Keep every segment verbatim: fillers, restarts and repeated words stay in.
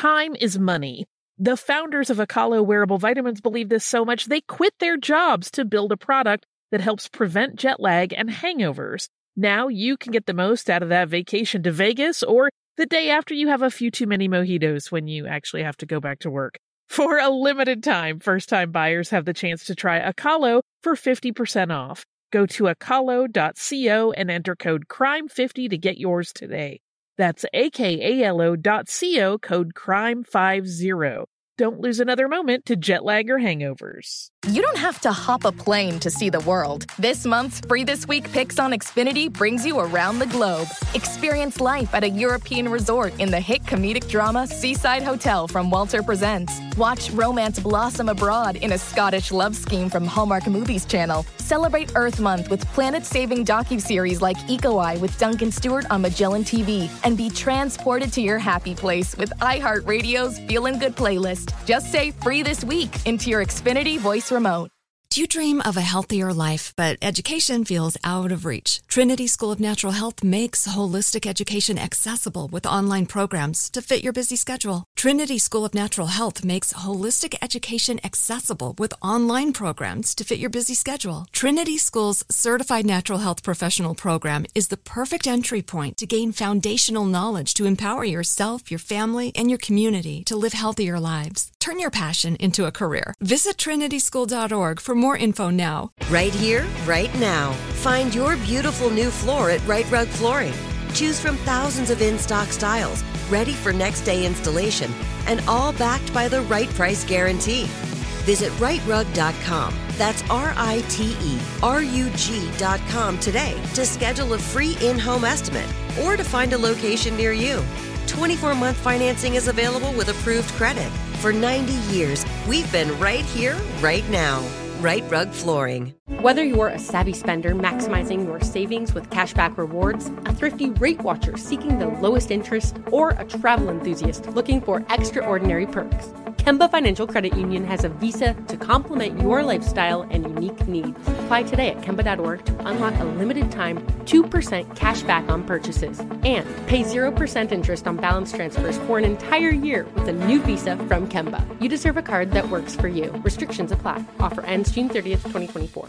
Time is money. The founders of Akalo Wearable Vitamins believe this so much they quit their jobs to build a product that helps prevent jet lag and hangovers. Now you can get the most out of that vacation to Vegas or the day after you have a few too many mojitos when you actually have to go back to work. For a limited time, first-time buyers have the chance to try Akalo for fifty percent off. Go to akalo dot co and enter code crime fifty to get yours today. That's A-K-A-L-O dot C-O, code crime fifty. Don't lose another moment to jet lag or hangovers. You don't have to hop a plane to see the world. This month's Free This Week Picks on Xfinity brings you around the globe. Experience life at a European resort in the hit comedic drama Seaside Hotel from Walter Presents. Watch romance blossom abroad in a Scottish love scheme from Hallmark Movies Channel. Celebrate Earth Month with planet-saving docuseries like Eco Eye with Duncan Stewart on Magellan T V. And be transported to your happy place with iHeartRadio's Feelin' Good playlist. Just say "free this week" into your Xfinity voice remote. Do you dream of a healthier life, but education feels out of reach? Trinity School of Natural Health makes holistic education accessible with online programs to fit your busy schedule. Trinity School of Natural Health makes holistic education accessible with online programs to fit your busy schedule. Trinity School's Certified Natural Health Professional Program is the perfect entry point to gain foundational knowledge to empower yourself, your family, and your community to live healthier lives. Turn your passion into a career. Visit trinity school dot org for more info now. Right here, right now. Find your beautiful new floor at Right Rug Flooring. Choose from thousands of in-stock styles, ready for next day installation, and all backed by the right price guarantee. Visit right rug dot com. That's R I T E R U G dot com today to schedule a free in-home estimate or to find a location near you. twenty-four month financing is available with approved credit. For ninety years, we've been right here, right now. Right Rug Flooring. Whether you're a savvy spender maximizing your savings with cashback rewards, a thrifty rate watcher seeking the lowest interest, or a travel enthusiast looking for extraordinary perks, Kemba Financial Credit Union has a visa to complement your lifestyle and unique needs. Apply today at kemba dot org to unlock a limited time two percent cash back on purchases and pay zero percent interest on balance transfers for an entire year with a new visa from Kemba. You deserve a card that works for you. Restrictions apply. Offer ends June thirtieth, twenty twenty-four.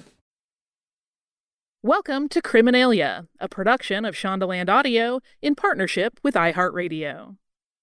Welcome to Criminalia, a production of Shondaland Audio in partnership with iHeartRadio.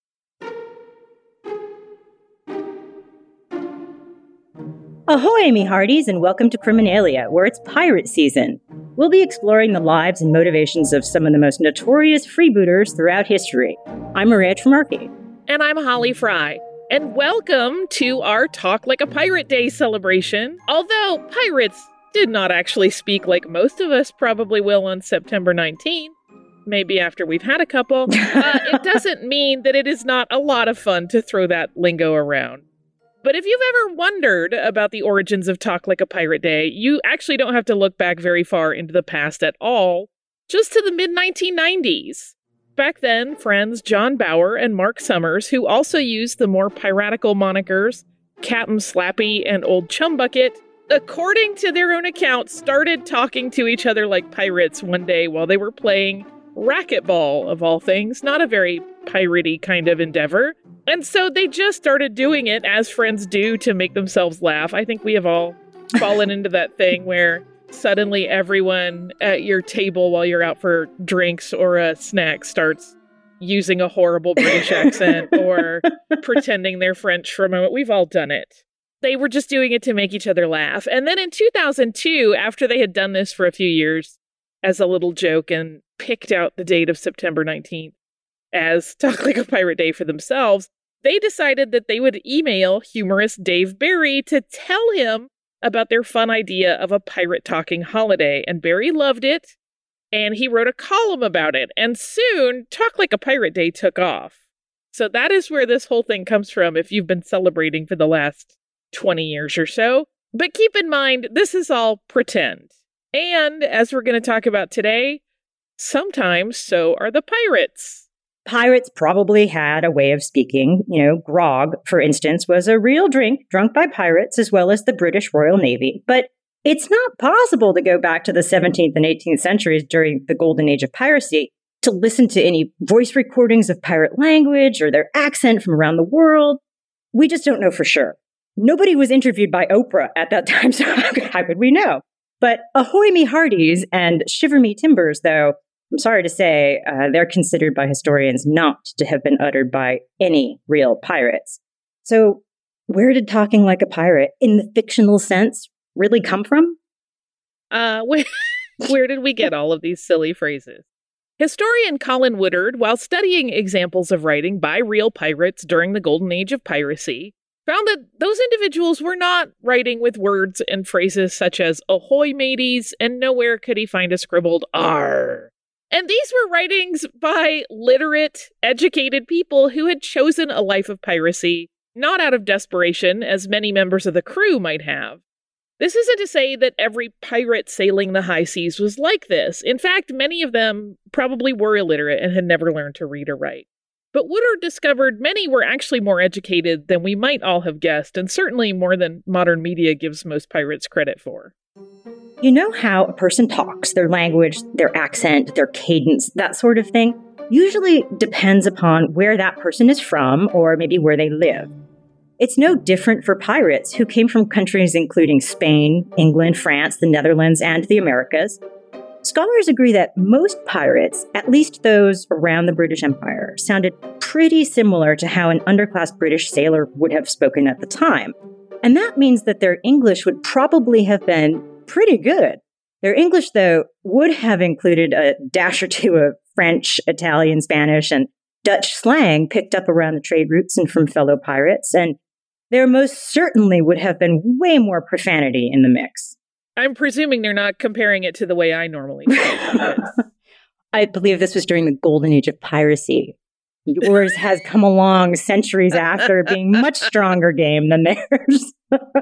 Ahoy, me hearties, and welcome to Criminalia, where it's pirate season. We'll be exploring the lives and motivations of some of the most notorious freebooters throughout history. I'm Maria Tremarchi. And I'm Holly Fry. And welcome to our Talk Like a Pirate Day celebration. Although pirates did not actually speak like most of us probably will on September nineteenth, maybe after we've had a couple, uh, it doesn't mean that it is not a lot of fun to throw that lingo around. But if you've ever wondered about the origins of Talk Like a Pirate Day, you actually don't have to look back very far into the past at all, just to the mid nineteen nineties. Back then, friends John Bauer and Mark Summers, who also used the more piratical monikers Captain Slappy and Old Chumbucket, according to their own accounts, started talking to each other like pirates one day while they were playing racquetball, of all things. Not a very piratey kind of endeavor. And so they just started doing it as friends do to make themselves laugh. I think we have all fallen into that thing where suddenly everyone at your table while you're out for drinks or a snack starts using a horrible British accent or pretending they're French for a moment. We've all done it. They were just doing it to make each other laugh. And then in two thousand two, after they had done this for a few years as a little joke and picked out the date of September nineteenth as Talk Like a Pirate Day for themselves, they decided that they would email humorist Dave Barry to tell him about their fun idea of a pirate-talking holiday. And Barry loved it, and he wrote a column about it. And soon, Talk Like a Pirate Day took off. So that is where this whole thing comes from if you've been celebrating for the last twenty years or so. But keep in mind, this is all pretend. And as we're going to talk about today, sometimes so are the pirates. Pirates probably had a way of speaking. You know, grog, for instance, was a real drink drunk by pirates as well as the British Royal Navy. But it's not possible to go back to the seventeenth and eighteenth centuries during the golden age of piracy to listen to any voice recordings of pirate language or their accent from around the world. We just don't know for sure. Nobody was interviewed by Oprah at that time, so how could we know? But ahoy me hearties and shiver me timbers, though, I'm sorry to say, uh, they're considered by historians not to have been uttered by any real pirates. So where did talking like a pirate, in the fictional sense, really come from? Uh, where, where did we get all of these silly phrases? Historian Colin Woodard, while studying examples of writing by real pirates during the golden age of piracy, found that those individuals were not writing with words and phrases such as ahoy mateys, and nowhere could he find a scribbled R. And these were writings by literate, educated people who had chosen a life of piracy, not out of desperation, as many members of the crew might have. This isn't to say that every pirate sailing the high seas was like this. In fact, many of them probably were illiterate and had never learned to read or write. But Woodard discovered many were actually more educated than we might all have guessed, and certainly more than modern media gives most pirates credit for. You know how a person talks, their language, their accent, their cadence, that sort of thing, usually depends upon where that person is from or maybe where they live. It's no different for pirates who came from countries including Spain, England, France, the Netherlands, and the Americas. Scholars agree that most pirates, at least those around the British Empire, sounded pretty similar to how an underclass British sailor would have spoken at the time. And that means that their English would probably have been pretty good. Their English, though, would have included a dash or two of French, Italian, Spanish, and Dutch slang picked up around the trade routes and from fellow pirates, and there most certainly would have been way more profanity in the mix. I'm presuming they're not comparing it to the way I normally do. I believe this was during the golden age of piracy. Yours has come along centuries after, being much stronger game than theirs.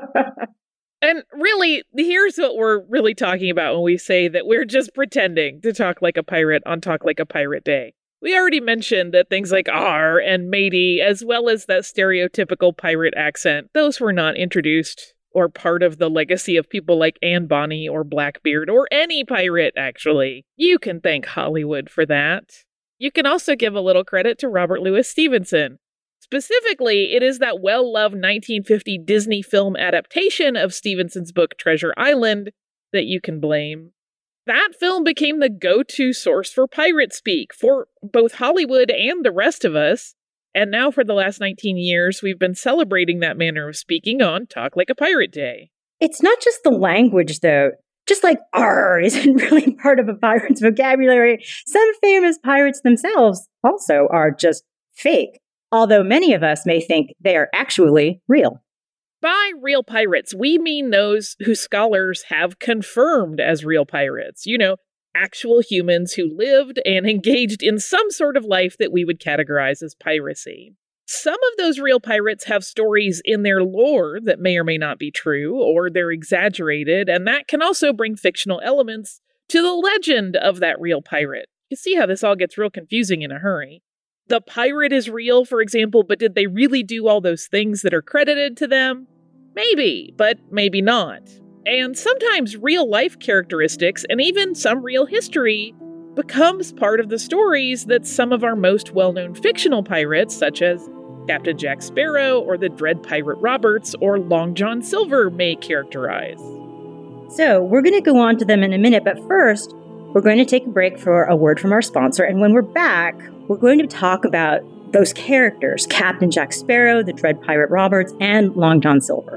And really, here's what we're really talking about when we say that we're just pretending to talk like a pirate on Talk Like a Pirate Day. We already mentioned that things like R and matey, as well as that stereotypical pirate accent, those were not introduced or part of the legacy of people like Anne Bonny or Blackbeard or any pirate, actually. You can thank Hollywood for that. You can also give a little credit to Robert Louis Stevenson. Specifically, it is that well-loved nineteen fifty Disney film adaptation of Stevenson's book Treasure Island that you can blame. That film became the go-to source for pirate speak for both Hollywood and the rest of us. And now for the last nineteen years, we've been celebrating that manner of speaking on Talk Like a Pirate Day. It's not just the language, though. Just like R isn't really part of a pirate's vocabulary, some famous pirates themselves also are just fake, although many of us may think they are actually real. By real pirates, we mean those who scholars have confirmed as real pirates. You know, actual humans who lived and engaged in some sort of life that we would categorize as piracy. Some of those real pirates have stories in their lore that may or may not be true, or they're exaggerated, and that can also bring fictional elements to the legend of that real pirate. You see how this all gets real confusing in a hurry. The pirate is real, for example, but did they really do all those things that are credited to them? Maybe, but maybe not. And sometimes real life characteristics and even some real history becomes part of the stories that some of our most well-known fictional pirates, such as Captain Jack Sparrow or the Dread Pirate Roberts or Long John Silver, may characterize. So we're going to go on to them in a minute, but first, we're going to take a break for a word from our sponsor, and when we're back, we're going to talk about those characters, Captain Jack Sparrow, the Dread Pirate Roberts, and Long John Silver.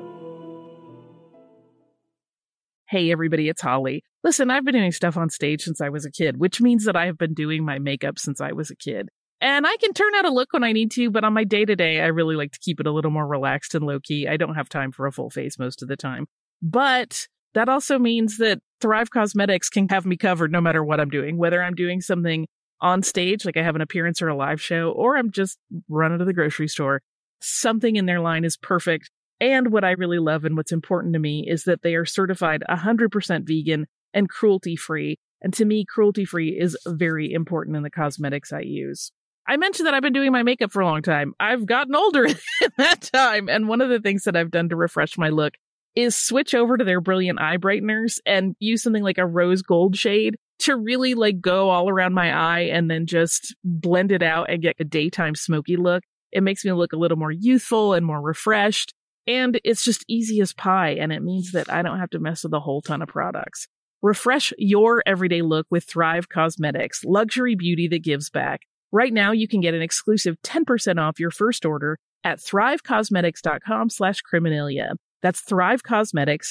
Hey everybody, it's Holly. Listen, I've been doing stuff on stage since I was a kid, which means that I have been doing my makeup since I was a kid. And I can turn out a look when I need to, but on my day-to-day, I really like to keep it a little more relaxed and low-key. I don't have time for a full face most of the time. But that also means that Thrive Cosmetics can have me covered no matter what I'm doing, whether I'm doing something on stage, like I have an appearance or a live show, or I'm just running to the grocery store. Something in their line is perfect. And what I really love and what's important to me is that they are certified one hundred percent vegan and cruelty-free. And to me, cruelty-free is very important in the cosmetics I use. I mentioned that I've been doing my makeup for a long time. I've gotten older in that time. And one of the things that I've done to refresh my look is switch over to their brilliant eye brighteners and use something like a rose gold shade to really like go all around my eye and then just blend it out and get a daytime smoky look. It makes me look a little more youthful and more refreshed. And it's just easy as pie. And it means that I don't have to mess with a whole ton of products. Refresh your everyday look with Thrive Causemetics, luxury beauty that gives back. Right now, you can get an exclusive ten percent off your first order at thrivecausemetics.com slash criminalia. That's Thrive Causemetics,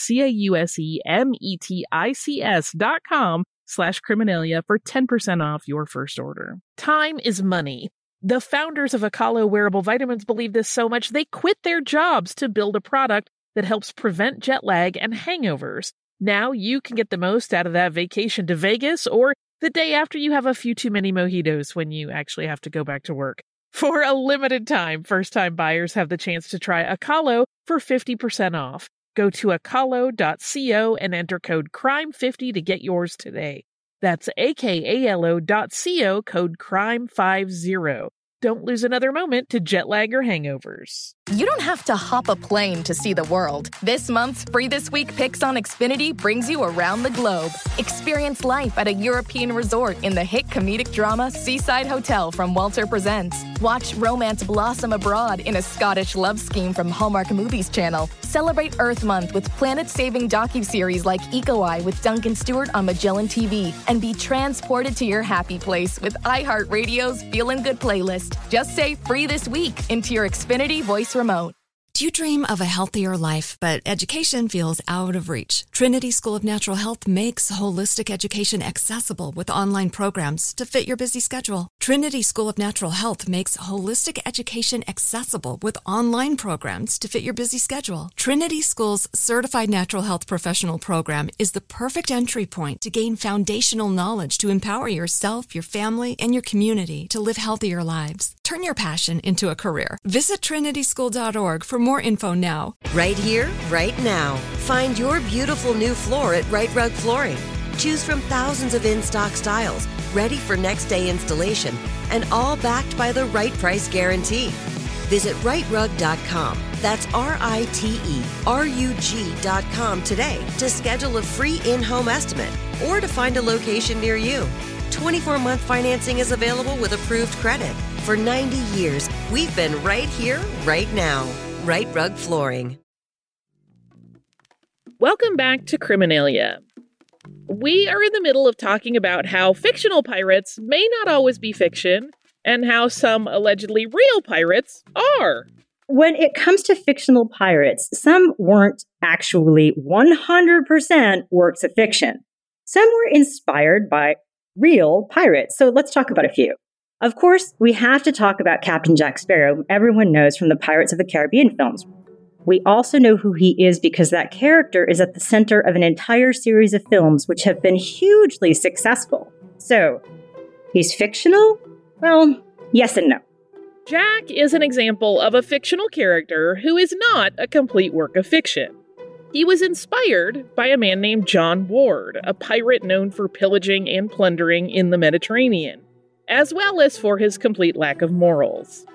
C-A-U-S-E-M-E-T-I-C-S dot com slash criminalia for ten percent off your first order. Time is money. The founders of Akalo Wearable Vitamins believe this so much, they quit their jobs to build a product that helps prevent jet lag and hangovers. Now you can get the most out of that vacation to Vegas or the day after you have a few too many mojitos when you actually have to go back to work. For a limited time, first-time buyers have the chance to try Akalo for fifty percent off. Go to akalo dot co and enter code crime fifty to get yours today. That's A-K-A-L-O dot C-O, code crime fifty. Don't lose another moment to jet lag or hangovers. You don't have to hop a plane to see the world. This month's Free This Week Picks on Xfinity brings you around the globe. Experience life at a European resort in the hit comedic drama Seaside Hotel from Walter Presents. Watch romance blossom abroad in a Scottish love scheme from Hallmark Movies Channel. Celebrate Earth Month with planet-saving docuseries like Eco Eye with Duncan Stewart on Magellan T V. And be transported to your happy place with iHeartRadio's Feelin' Good playlist. Just say free this week into your Xfinity voice remote. Do you dream of a healthier life, but education feels out of reach? Trinity School of Natural Health makes holistic education accessible with online programs to fit your busy schedule. Trinity School of Natural Health makes holistic education accessible with online programs to fit your busy schedule. Trinity School's Certified Natural Health Professional Program is the perfect entry point to gain foundational knowledge to empower yourself, your family, and your community to live healthier lives. Turn your passion into a career. Visit trinity school dot org for more info now. Right here, right now. Find your beautiful new floor at Right Rug Flooring. Choose from thousands of in-stock styles, ready for next day installation, and all backed by the right price guarantee. Visit right rug dot com. That's R I T E R U G dot com today to schedule a free in-home estimate or to find a location near you. twenty-four month financing is available with approved credit. For ninety years, we've been right here, right now. Right Rug Flooring. Welcome back to Criminalia. We are in the middle of talking about how fictional pirates may not always be fiction, and how some allegedly real pirates are. When it comes to fictional pirates, some weren't actually one hundred percent works of fiction. Some were inspired by real pirates. So let's talk about a few. Of course, we have to talk about Captain Jack Sparrow, who everyone knows from the Pirates of the Caribbean films. We also know who he is because that character is at the center of an entire series of films which have been hugely successful. So, he's fictional? Well, yes and no. Jack is an example of a fictional character who is not a complete work of fiction. He was inspired by a man named John Ward, a pirate known for pillaging and plundering in the Mediterranean, as well as for his complete lack of morals.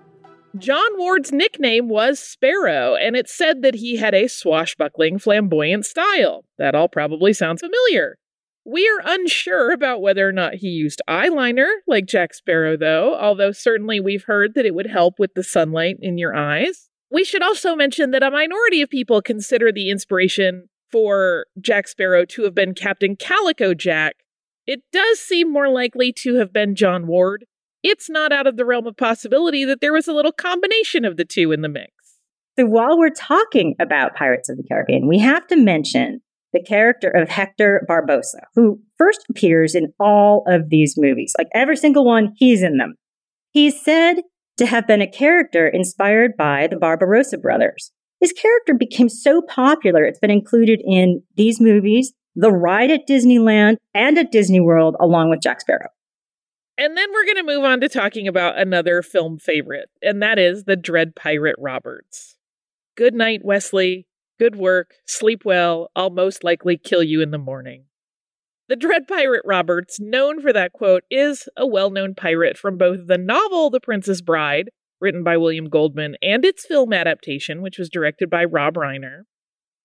John Ward's nickname was Sparrow, and it's said that he had a swashbuckling, flamboyant style. That all probably sounds familiar. We are unsure about whether or not he used eyeliner, like Jack Sparrow, though, although certainly we've heard that it would help with the sunlight in your eyes. We should also mention that a minority of people consider the inspiration for Jack Sparrow to have been Captain Calico Jack. It does seem more likely to have been John Ward. It's not out of the realm of possibility that there was a little combination of the two in the mix. So while we're talking about Pirates of the Caribbean, we have to mention the character of Hector Barbosa, who first appears in all of these movies. Like every single one, he's in them. He's said to have been a character inspired by the Barbarossa brothers. His character became so popular, it's been included in these movies, the ride at Disneyland, and at Disney World, along with Jack Sparrow. And then we're going to move on to talking about another film favorite, and that is the Dread Pirate Roberts. Good night, Wesley. Good work. Sleep well. I'll most likely kill you in the morning. The Dread Pirate Roberts, known for that quote, is a well-known pirate from both the novel The Princess Bride, written by William Goldman, and its film adaptation, which was directed by Rob Reiner.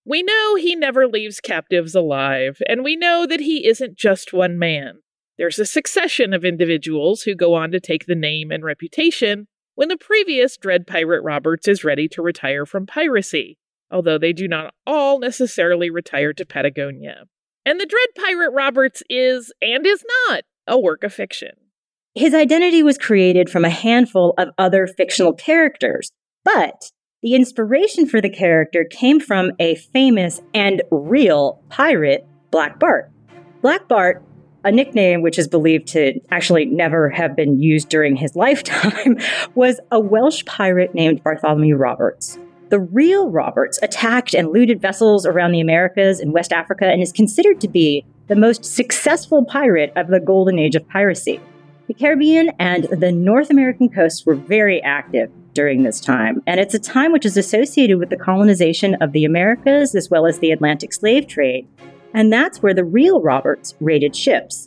We know he never leaves captives alive, and we know that he isn't just one man. There's a succession of individuals who go on to take the name and reputation when the previous Dread Pirate Roberts is ready to retire from piracy, although they do not all necessarily retire to Patagonia. And the Dread Pirate Roberts is, and is not, a work of fiction. His identity was created from a handful of other fictional characters, but the inspiration for the character came from a famous and real pirate, Black Bart. Black Bart, a nickname which is believed to actually never have been used during his lifetime, was a Welsh pirate named Bartholomew Roberts. The real Roberts attacked and looted vessels around the Americas and West Africa and is considered to be the most successful pirate of the golden age of piracy. The Caribbean and the North American coasts were very active during this time, and it's a time which is associated with the colonization of the Americas as well as the Atlantic slave trade, and that's where the real Roberts raided ships.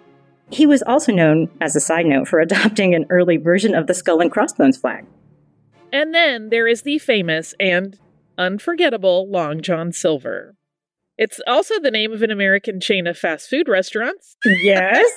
He was also known, as a side note, for adopting an early version of the skull and crossbones flag. And then there is the famous and unforgettable Long John Silver. It's also the name of an American chain of fast food restaurants. Yes.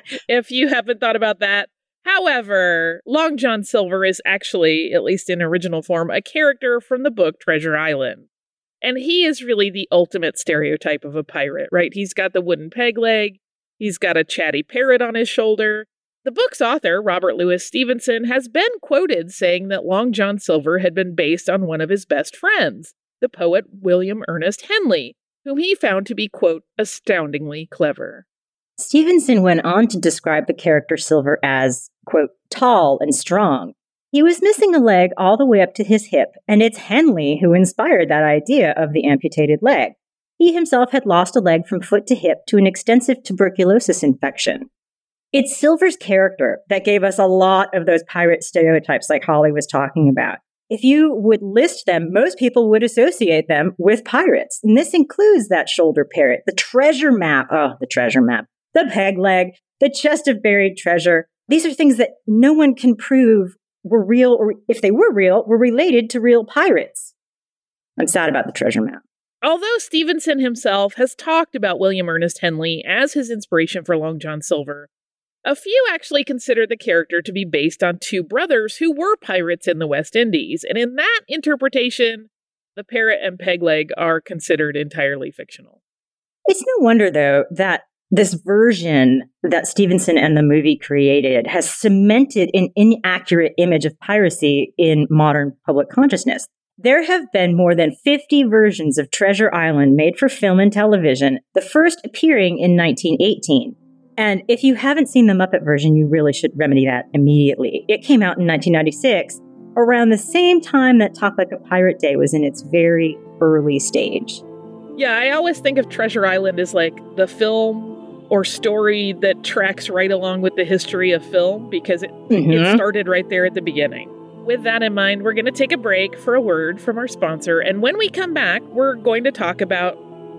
If you haven't thought about that. However, Long John Silver is actually, at least in original form, a character from the book Treasure Island. And he is really the ultimate stereotype of a pirate, right? He's got the wooden peg leg. He's got a chatty parrot on his shoulder. The book's author, Robert Louis Stevenson, has been quoted saying that Long John Silver had been based on one of his best friends, the poet William Ernest Henley, whom he found to be, quote, astoundingly clever. Stevenson went on to describe the character Silver as, quote, tall and strong. He was missing a leg all the way up to his hip, and it's Henley who inspired that idea of the amputated leg. He himself had lost a leg from foot to hip to an extensive tuberculosis infection. It's Silver's character that gave us a lot of those pirate stereotypes like Holly was talking about. If you would list them, most people would associate them with pirates. And this includes that shoulder parrot, the treasure map, oh, the treasure map, the peg leg, the chest of buried treasure. These are things that no one can prove were real, or if they were real, were related to real pirates. I'm sad about the treasure map. Although Stevenson himself has talked about William Ernest Henley as his inspiration for Long John Silver, a few actually consider the character to be based on two brothers who were pirates in the West Indies, and in that interpretation, the parrot and pegleg are considered entirely fictional. It's no wonder, though, that this version that Stevenson and the movie created has cemented an inaccurate image of piracy in modern public consciousness. There have been more than fifty versions of Treasure Island made for film and television, the first appearing in nineteen eighteen. And if you haven't seen the Muppet version, you really should remedy that immediately. It came out in nineteen ninety-six, around the same time that Talk Like a Pirate Day was in its very early stage. Yeah, I always think of Treasure Island as like the film or story that tracks right along with the history of film because it, mm-hmm. it started right there at the beginning. With that in mind, we're going to take a break for a word from our sponsor. And when we come back, we're going to talk about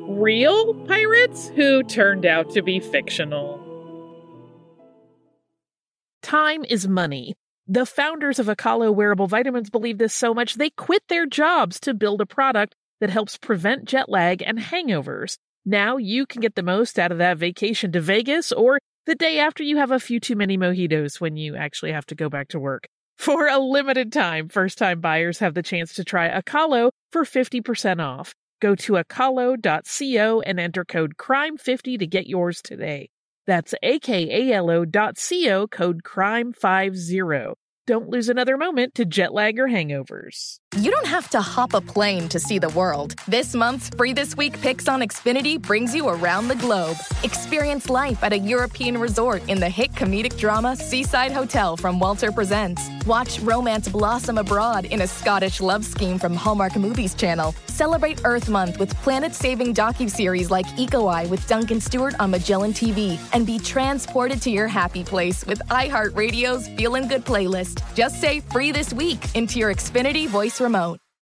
real pirates who turned out to be fictional. Time is money. The founders of Akalo Wearable Vitamins believe this so much they quit their jobs to build a product that helps prevent jet lag and hangovers. Now you can get the most out of that vacation to Vegas or the day after you have a few too many mojitos when you actually have to go back to work. For a limited time, first-time buyers have the chance to try Akalo for fifty percent off. Go to akalo dot co and enter code crime fifty to get yours today. That's A-K-A-L-O dot C-O, code crime fifty. Don't lose another moment to jet lag or hangovers. You don't have to hop a plane to see the world. This month's Free This Week Picks on Xfinity brings you around the globe. Experience life at a European resort in the hit comedic drama Seaside Hotel from Walter Presents. Watch romance blossom abroad in a Scottish love scheme from Hallmark Movies Channel. Celebrate Earth Month with planet-saving docuseries like Eco Eye with Duncan Stewart on Magellan T V. And be transported to your happy place with iHeartRadio's Feelin' Good playlist. Just say Free This Week into your Xfinity voice remote.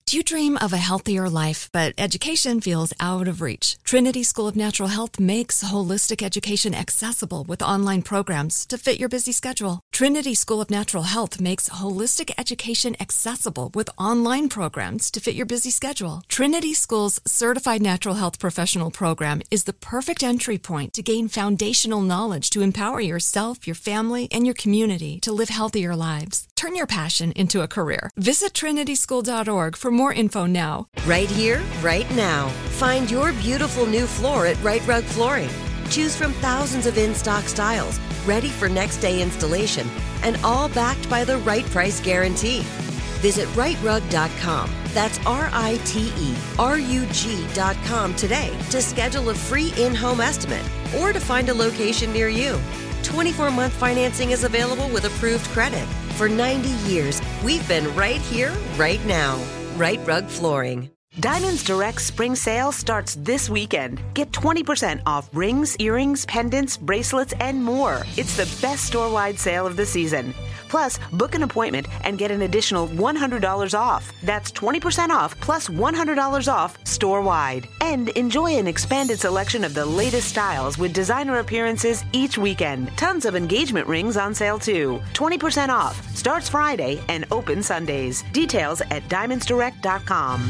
Do you dream of a healthier life, but education feels out of reach? Trinity School of Natural Health makes holistic education accessible with online programs to fit your busy schedule. Trinity School of Natural Health makes holistic education accessible with online programs to fit your busy schedule. Trinity School's Certified Natural Health Professional Program is the perfect entry point to gain foundational knowledge to empower yourself, your family, and your community to live healthier lives. Turn your passion into a career. Visit trinity school dot org for more info now. Right here, right now. Find your beautiful new floor at Right Rug Flooring. Choose from thousands of in-stock styles, ready for next day installation, and all backed by the right price guarantee. Visit right rug dot com. That's R I T E R U G dot com today to schedule a free in-home estimate or to find a location near you. twenty-four month financing is available with approved credit. For ninety years, we've been right here, right now. Right Rug Flooring. Diamonds Direct Spring Sale starts this weekend. Get twenty percent off rings, earrings, pendants, bracelets, and more. It's the best store-wide sale of the season. Plus, book an appointment and get an additional one hundred dollars off. That's twenty percent off plus one hundred dollars off store-wide. And enjoy an expanded selection of the latest styles with designer appearances each weekend. Tons of engagement rings on sale too. twenty percent off. Starts Friday and open Sundays. Details at diamonds direct dot com.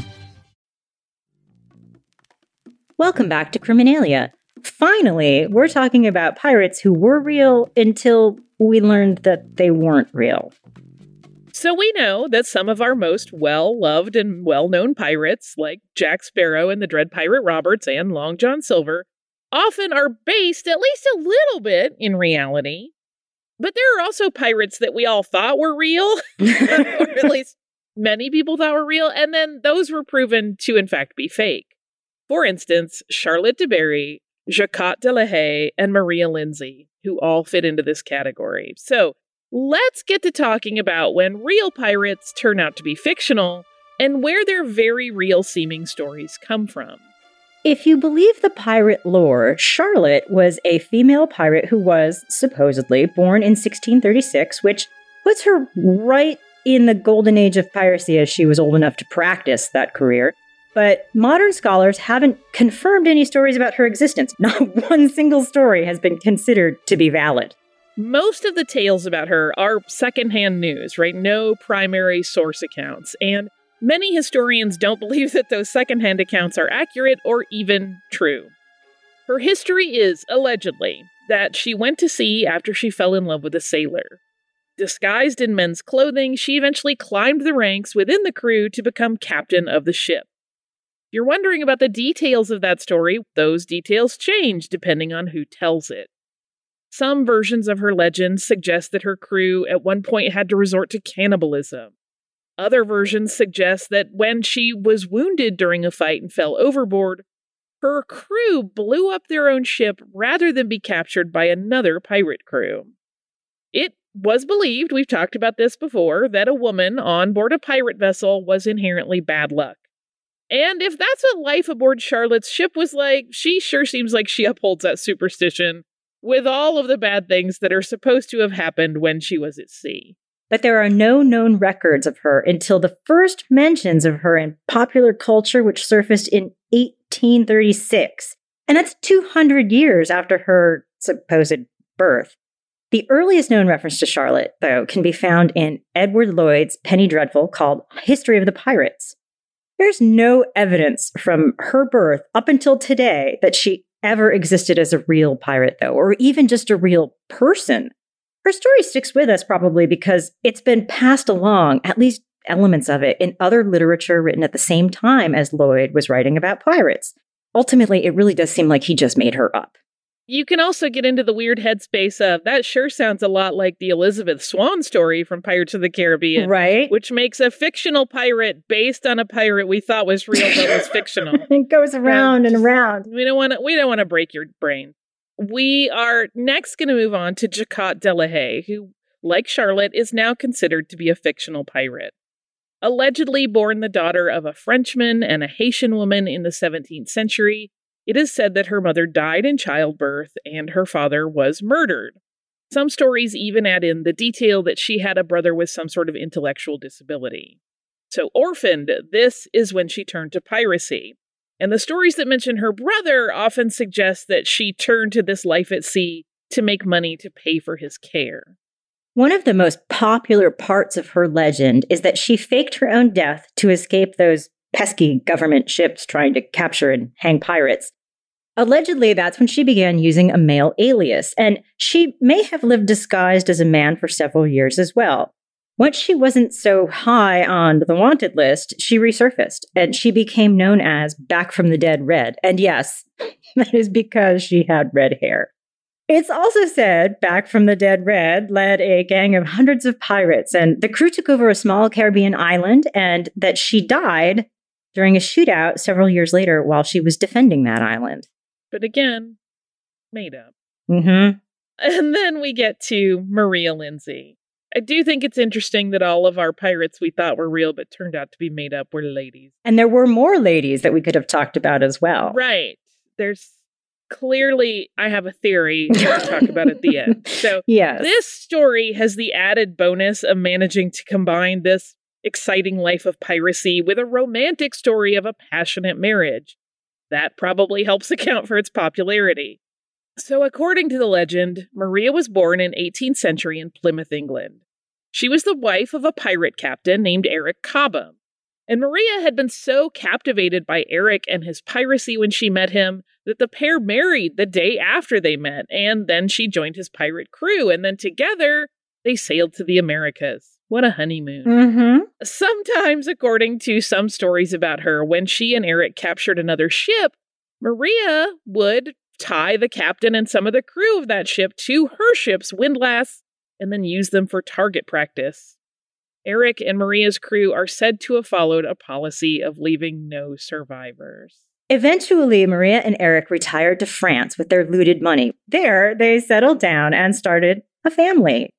Welcome back to Criminalia. Finally, we're talking about pirates who were real until we learned that they weren't real. So we know that some of our most well-loved and well-known pirates, like Jack Sparrow and the Dread Pirate Roberts and Long John Silver, often are based at least a little bit in reality. But there are also pirates that we all thought were real, or at least many people thought were real, and then those were proven to in fact be fake. For instance, Charlotte de Berry, Jacquot de la Haye, and Maria Lindsay, who all fit into this category. So let's get to talking about when real pirates turn out to be fictional and where their very real seeming stories come from. If you believe the pirate lore, Charlotte was a female pirate who was, supposedly, born in sixteen thirty-six, which puts her right in the golden age of piracy as she was old enough to practice that career. But modern scholars haven't confirmed any stories about her existence. Not one single story has been considered to be valid. Most of the tales about her are secondhand news, right? No primary source accounts. And many historians don't believe that those secondhand accounts are accurate or even true. Her history is, allegedly, that she went to sea after she fell in love with a sailor. Disguised in men's clothing, she eventually climbed the ranks within the crew to become captain of the ship. If you're wondering about the details of that story, those details change depending on who tells it. Some versions of her legend suggest that her crew at one point had to resort to cannibalism. Other versions suggest that when she was wounded during a fight and fell overboard, her crew blew up their own ship rather than be captured by another pirate crew. It was believed, we've talked about this before, that a woman on board a pirate vessel was inherently bad luck. And if that's what life aboard Charlotte's ship was like, she sure seems like she upholds that superstition with all of the bad things that are supposed to have happened when she was at sea. But there are no known records of her until the first mentions of her in popular culture, which surfaced in eighteen thirty-six. And that's two hundred years after her supposed birth. The earliest known reference to Charlotte, though, can be found in Edward Lloyd's Penny Dreadful called History of the Pirates. There's no evidence from her birth up until today that she ever existed as a real pirate, though, or even just a real person. Her story sticks with us probably because it's been passed along, at least elements of it, in other literature written at the same time as Lloyd was writing about pirates. Ultimately, it really does seem like he just made her up. You can also get into the weird headspace of, that sure sounds a lot like the Elizabeth Swann story from Pirates of the Caribbean. Right. Which makes a fictional pirate based on a pirate we thought was real but was fictional. It goes around and, and around. We don't want to we don't want to break your brain. We are next going to move on to Jacquot de la Haye, who, like Charlotte, is now considered to be a fictional pirate. Allegedly born the daughter of a Frenchman and a Haitian woman in the seventeenth century, it is said that her mother died in childbirth and her father was murdered. Some stories even add in the detail that she had a brother with some sort of intellectual disability. So orphaned, this is when she turned to piracy. And the stories that mention her brother often suggest that she turned to this life at sea to make money to pay for his care. One of the most popular parts of her legend is that she faked her own death to escape those pesky government ships trying to capture and hang pirates. Allegedly, that's when she began using a male alias, and she may have lived disguised as a man for several years as well. Once she wasn't so high on the wanted list, she resurfaced, and she became known as Back from the Dead Red. And yes, that is because she had red hair. It's also said Back from the Dead Red led a gang of hundreds of pirates, and the crew took over a small Caribbean island, and that she died during a shootout several years later while she was defending that island. But again, made up. Mm-hmm. And then we get to Maria Lindsay. I do think it's interesting that all of our pirates we thought were real but turned out to be made up were ladies. And there were more ladies that we could have talked about as well. Right. There's clearly, I have a theory to talk about at the end. So yes. This story has the added bonus of managing to combine this exciting life of piracy with a romantic story of a passionate marriage. That probably helps account for its popularity. So according to the legend, Maria was born in eighteenth century in Plymouth, England. She was the wife of a pirate captain named Eric Cobham. And Maria had been so captivated by Eric and his piracy when she met him that the pair married the day after they met, and then she joined his pirate crew, and then together they sailed to the Americas. What a honeymoon. Mm-hmm. Sometimes, according to some stories about her, when she and Eric captured another ship, Maria would tie the captain and some of the crew of that ship to her ship's windlass and then use them for target practice. Eric and Maria's crew are said to have followed a policy of leaving no survivors. Eventually, Maria and Eric retired to France with their looted money. There, they settled down and started a family.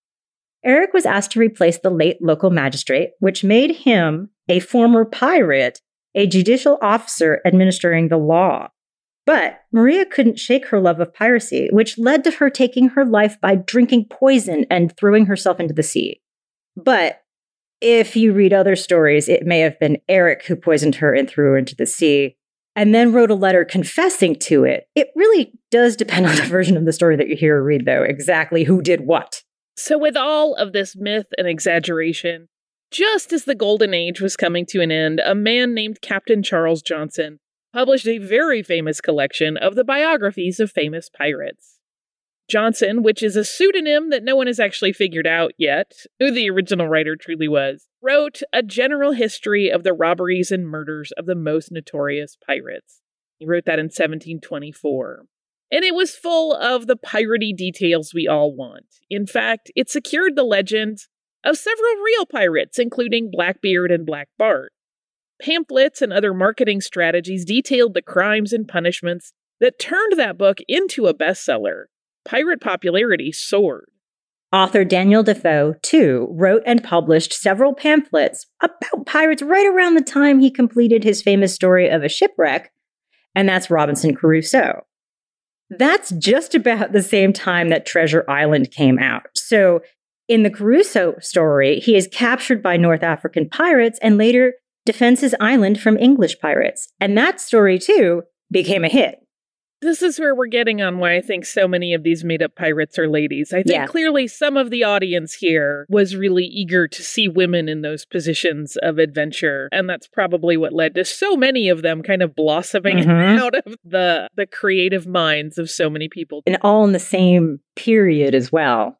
Eric was asked to replace the late local magistrate, which made him, a former pirate, a judicial officer administering the law. But Maria couldn't shake her love of piracy, which led to her taking her life by drinking poison and throwing herself into the sea. But if you read other stories, it may have been Eric who poisoned her and threw her into the sea, and then wrote a letter confessing to it. It really does depend on the version of the story that you hear or read, though, exactly who did what. So with all of this myth and exaggeration, just as the Golden Age was coming to an end, a man named Captain Charles Johnson published a very famous collection of the biographies of famous pirates. Johnson, which is a pseudonym that no one has actually figured out yet who the original writer truly was, wrote a general history of the robberies and murders of the most notorious pirates. He wrote that in seventeen twenty-four. And it was full of the piratey details we all want. In fact, it secured the legends of several real pirates, including Blackbeard and Black Bart. Pamphlets and other marketing strategies detailed the crimes and punishments that turned that book into a bestseller. Pirate popularity soared. Author Daniel Defoe, too, wrote and published several pamphlets about pirates right around the time he completed his famous story of a shipwreck, and that's Robinson Crusoe. That's just about the same time that Treasure Island came out. So in the Crusoe story, he is captured by North African pirates and later defends his island from English pirates. And that story, too, became a hit. This is where we're getting on why I think so many of these made-up pirates are ladies. I think Yeah. clearly some of the audience here was really eager to see women in those positions of adventure. And that's probably what led to so many of them kind of blossoming Mhm. out of the, the creative minds of so many people. And all in the same period as well.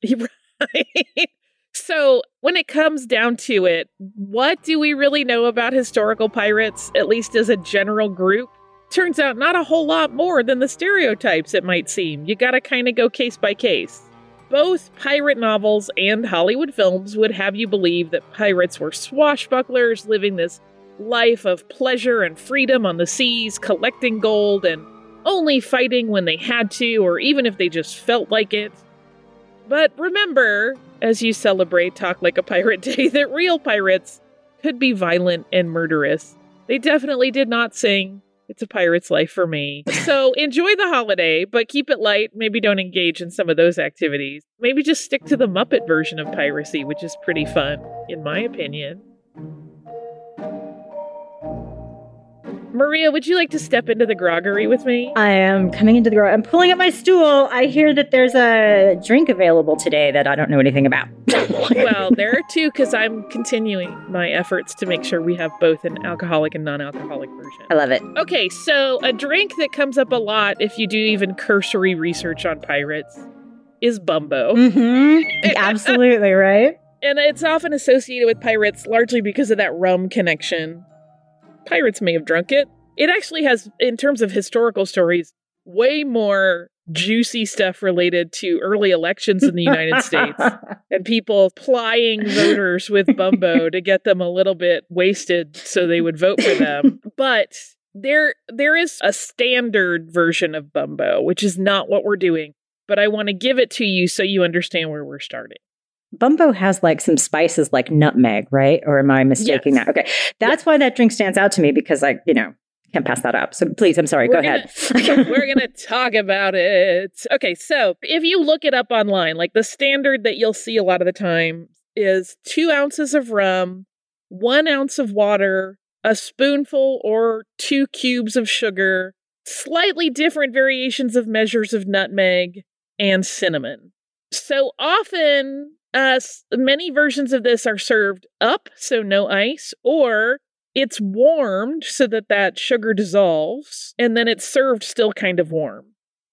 Right. So when it comes down to it, what do we really know about historical pirates, at least as a general group? Turns out not a whole lot more than the stereotypes it might seem. You gotta kind of go case by case. Both pirate novels and Hollywood films would have you believe that pirates were swashbucklers living this life of pleasure and freedom on the seas, collecting gold and only fighting when they had to, or even if they just felt like it. But remember, as you celebrate Talk Like a Pirate Day, that real pirates could be violent and murderous. They definitely did not sing "It's a Pirate's Life for Me." So enjoy the holiday, but keep it light. Maybe don't engage in some of those activities. Maybe just stick to the Muppet version of piracy, which is pretty fun, in my opinion. Maria, would you like to step into the groggery with me? I am coming into the garage. I'm pulling up my stool. I hear that there's a drink available today that I don't know anything about. Well, there are two because I'm continuing my efforts to make sure we have both an alcoholic and non-alcoholic version. I love it. Okay, so a drink that comes up a lot if you do even cursory research on pirates is Bumbo. Mm-hmm. Absolutely, right? And it's often associated with pirates largely because of that rum connection. Pirates may have drunk it. It actually has, in terms of historical stories, way more juicy stuff related to early elections in the United States and people plying voters with Bumbo to get them a little bit wasted so they would vote for them. But there, there is a standard version of Bumbo, which is not what we're doing. But I want to give it to you so you understand where we're starting. Bumbo has like some spices like nutmeg, right? Or am I mistaking Yes. that? Okay. That's Yes. why that drink stands out to me because I, you know, can't pass that up. So please, I'm sorry. We're Go gonna, ahead. We're going to talk about it. Okay. So if you look it up online, like the standard that you'll see a lot of the time is two ounces of rum, one ounce of water, a spoonful or two cubes of sugar, slightly different variations of measures of nutmeg, and cinnamon. So often, uh, many versions of this are served up, so no ice, or it's warmed so that that sugar dissolves, and then it's served still kind of warm.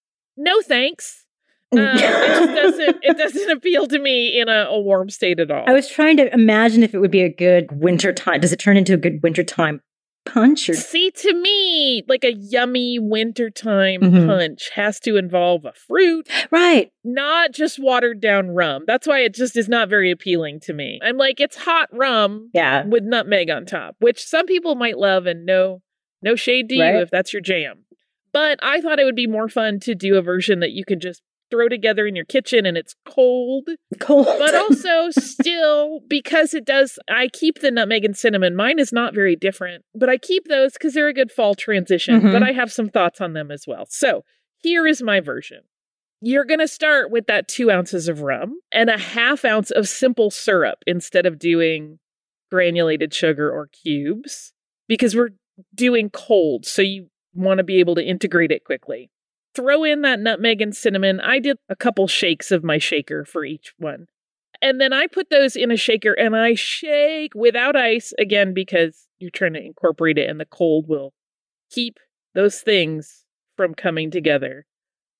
No thanks. Uh, it just doesn't. It doesn't appeal to me in a, a warm state at all. I was trying to imagine if it would be a good winter time. Does it turn into a good wintertime punch? Or See, to me, like a yummy wintertime Mhm. punch has to involve a fruit, right? not just watered down rum. That's why it just is not very appealing to me. I'm like, it's hot rum Yeah. with nutmeg on top, which some people might love, and no, no shade to Right. you if that's your jam. But I thought it would be more fun to do a version that you could just throw together in your kitchen and it's cold, Cold. but also still, because it does, I keep the nutmeg and cinnamon. Mine is not very different, but I keep those because they're a good fall transition, Mhm. but I have some thoughts on them as well. So here is my version. You're going to start with that two ounces of rum and a half ounce of simple syrup instead of doing granulated sugar or cubes, because we're doing cold. So you want to be able to integrate it quickly. Throw in that nutmeg and cinnamon. I did a couple shakes of my shaker for each one. And then I put those in a shaker and I shake without ice, again, because you're trying to incorporate it and the cold will keep those things from coming together.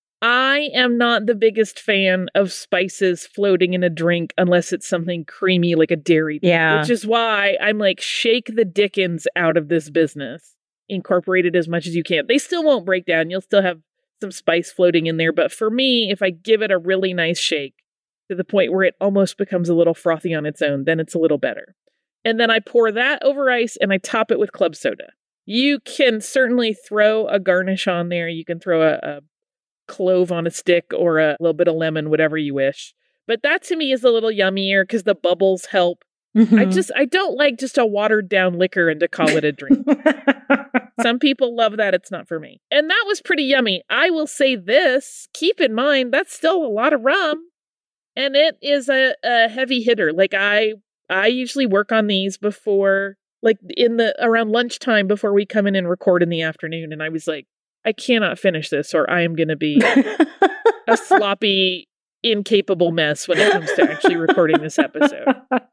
I am not the biggest fan of spices floating in a drink unless it's something creamy like a dairy drink, Yeah. which is why I'm like, shake the dickens out of this business. Incorporate it as much as you can. They still won't break down. You'll still have some spice floating in there. But for me, if I give it a really nice shake to the point where it almost becomes a little frothy on its own, then it's a little better. And then I pour that over ice and I top it with club soda. You can certainly throw a garnish on there. You can throw a, a clove on a stick or a little bit of lemon, whatever you wish. But that to me is a little yummier because the bubbles help. Mhm. I just, I don't like just a watered down liquor and to call it a drink. Some people love that. It's not for me. And that was pretty yummy. I will say this, keep in mind, that's still a lot of rum. And it is a, a heavy hitter. Like I, I usually work on these before, like in the, around lunchtime before we come in and record in the afternoon. And I was like, I cannot finish this or I am going to be a sloppy, incapable mess when it comes to actually recording this episode.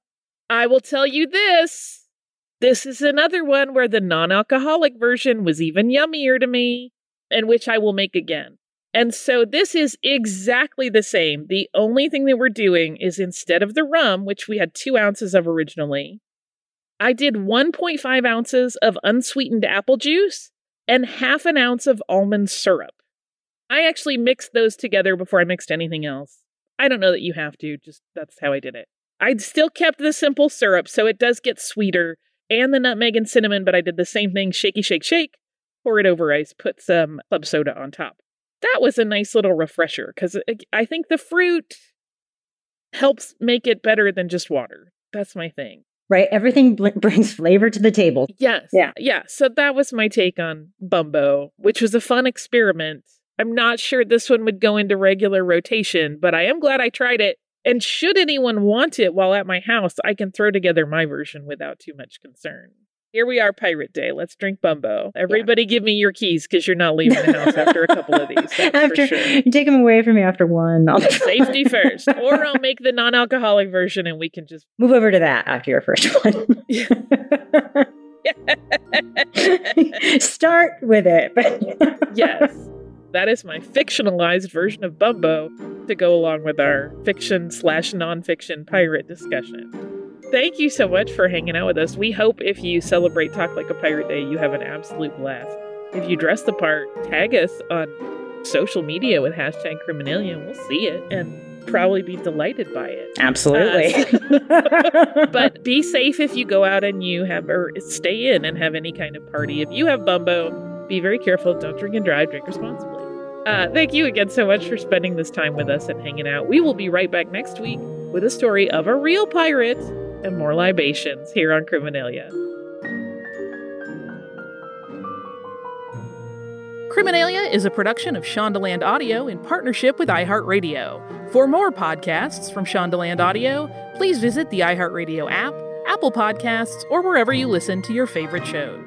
I will tell you this. This is another one where the non-alcoholic version was even yummier to me, and which I will make again. And so this is exactly the same. The only thing that we're doing is instead of the rum, which we had two ounces of originally, I did one point five ounces of unsweetened apple juice and half an ounce of almond syrup. I actually mixed those together before I mixed anything else. I don't know that you have to, just that's how I did it. I still kept the simple syrup, so it does get sweeter, and the nutmeg and cinnamon, but I did the same thing, shaky, shake, shake, pour it over ice, put some club soda on top. That was a nice little refresher, because I think the fruit helps make it better than just water. That's my thing. Right. Everything bl- brings flavor to the table. Yes. Yeah. Yeah. So that was my take on Bumbo, which was a fun experiment. I'm not sure this one would go into regular rotation, but I am glad I tried it. And should anyone want it while at my house, I can throw together my version without too much concern. Here we are, Pirate Day. Let's drink Bumbo. Everybody yeah. give me your keys because you're not leaving the house after a couple of these. That's after, for sure. You take them away from me after one. I'll Safety first. Or I'll make the non-alcoholic version and we can just... Move over to that after your first one. Start with it. Yes. That is my fictionalized version of Bumbo to go along with our fiction slash nonfiction pirate discussion. Thank you so much for hanging out with us. We hope if you celebrate Talk Like a Pirate Day, you have an absolute blast. If you dress the part, tag us on social media with hashtag Criminalia, and we'll see it and probably be delighted by it. Absolutely. Uh, but be safe if you go out and you have, or stay in and have any kind of party. If you have Bumbo, be very careful. Don't drink and drive. Drink responsibly. Uh, thank you again so much for spending this time with us and hanging out. We will be right back next week with a story of a real pirate and more libations here on Criminalia. Criminalia is a production of Shondaland Audio in partnership with iHeartRadio. For more podcasts from Shondaland Audio, please visit the iHeartRadio app, Apple Podcasts, or wherever you listen to your favorite shows.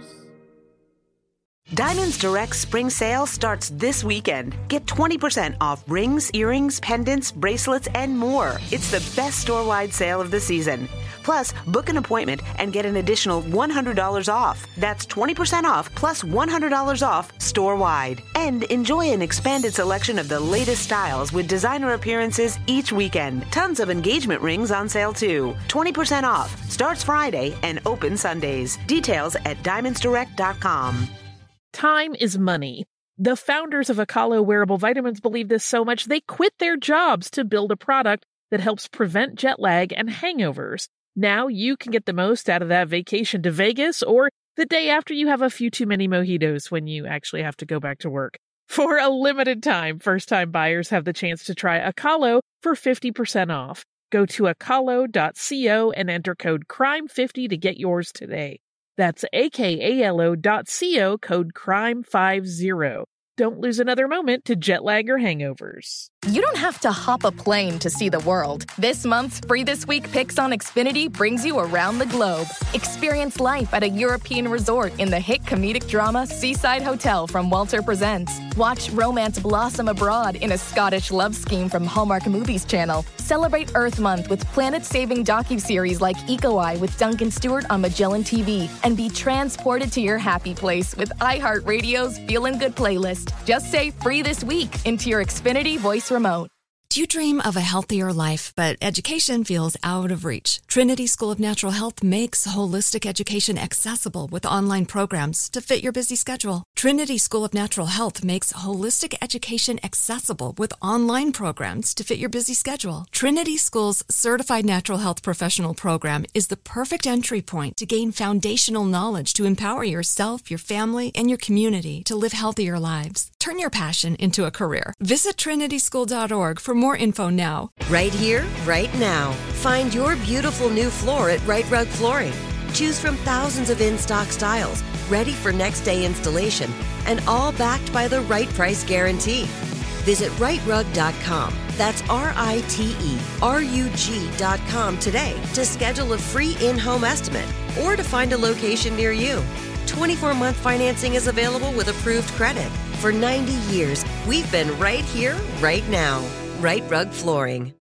Diamonds Direct Spring Sale starts this weekend. Get twenty percent off rings, earrings, pendants, bracelets, and more. It's the best store-wide sale of the season. Plus, book an appointment and get an additional one hundred dollars off. That's twenty percent off plus one hundred dollars off store-wide. And enjoy an expanded selection of the latest styles with designer appearances each weekend. Tons of engagement rings on sale too. twenty percent off. Starts Friday and open Sundays. Details at diamonds direct dot com. Time is money. The founders of Akalo Wearable Vitamins believe this so much they quit their jobs to build a product that helps prevent jet lag and hangovers. Now you can get the most out of that vacation to Vegas or the day after you have a few too many mojitos when you actually have to go back to work. For a limited time, first-time buyers have the chance to try Akalo for fifty percent off. Go to akalo dot co and enter code crime fifty to get yours today. That's A-K-A-L-O dot C-O, code crime fifty. Don't lose another moment to jet lag or hangovers. You don't have to hop a plane to see the world. This month's Free This Week Picks on Xfinity brings you around the globe. Experience life at a European resort in the hit comedic drama Seaside Hotel from Walter Presents. Watch romance blossom abroad in a Scottish love scheme from Hallmark Movies Channel. Celebrate Earth Month with planet-saving docuseries like Eco Eye with Duncan Stewart on Magellan T V. And be transported to your happy place with iHeartRadio's Feelin' Good playlist. Just say Free This Week into your Xfinity voice remote. Do you dream of a healthier life, but education feels out of reach? Trinity School of Natural Health makes holistic education accessible with online programs to fit your busy schedule. Trinity School of Natural Health makes holistic education accessible with online programs to fit your busy schedule. Trinity School's Certified Natural Health Professional Program is the perfect entry point to gain foundational knowledge to empower yourself, your family, and your community to live healthier lives. Turn your passion into a career. Visit trinity school dot org for more info now. Right here, right now. Find your beautiful new floor at Right Rug Flooring. Choose from thousands of in-stock styles, ready for next day installation, and all backed by the right price guarantee. Visit right rug dot com. That's R I T E R U G dot com today to schedule a free in-home estimate or to find a location near you. twenty-four month financing is available with approved credit. For ninety years, we've been right here, right now. Right Rug Flooring.